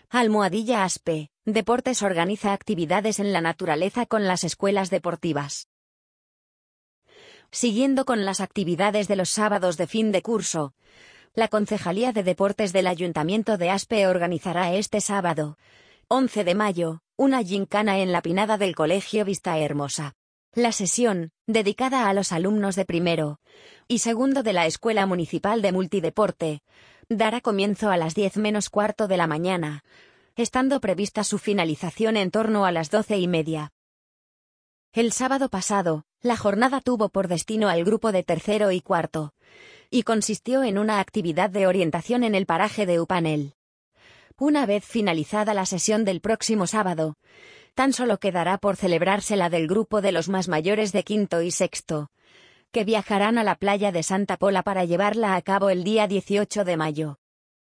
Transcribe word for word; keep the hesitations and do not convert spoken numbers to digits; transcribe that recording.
Almohadilla Aspe, Deportes organiza actividades en la naturaleza con las escuelas deportivas. Siguiendo con las actividades de los sábados de fin de curso, la Concejalía de Deportes del Ayuntamiento de Aspe organizará este sábado, once de mayo, una gincana en la pinada del Colegio Vistahermosa. La sesión, dedicada a los alumnos de primero y segundo de la Escuela Municipal de Multideporte, dará comienzo a las diez menos cuarto de la mañana, estando prevista su finalización en torno a las doce y media. El sábado pasado, la jornada tuvo por destino al grupo de tercero y cuarto, y consistió en una actividad de orientación en el paraje de Upanel. Una vez finalizada la sesión del próximo sábado, tan solo quedará por celebrarse la del grupo de los más mayores de quinto y sexto, que viajarán a la playa de Santa Pola para llevarla a cabo el día dieciocho de mayo.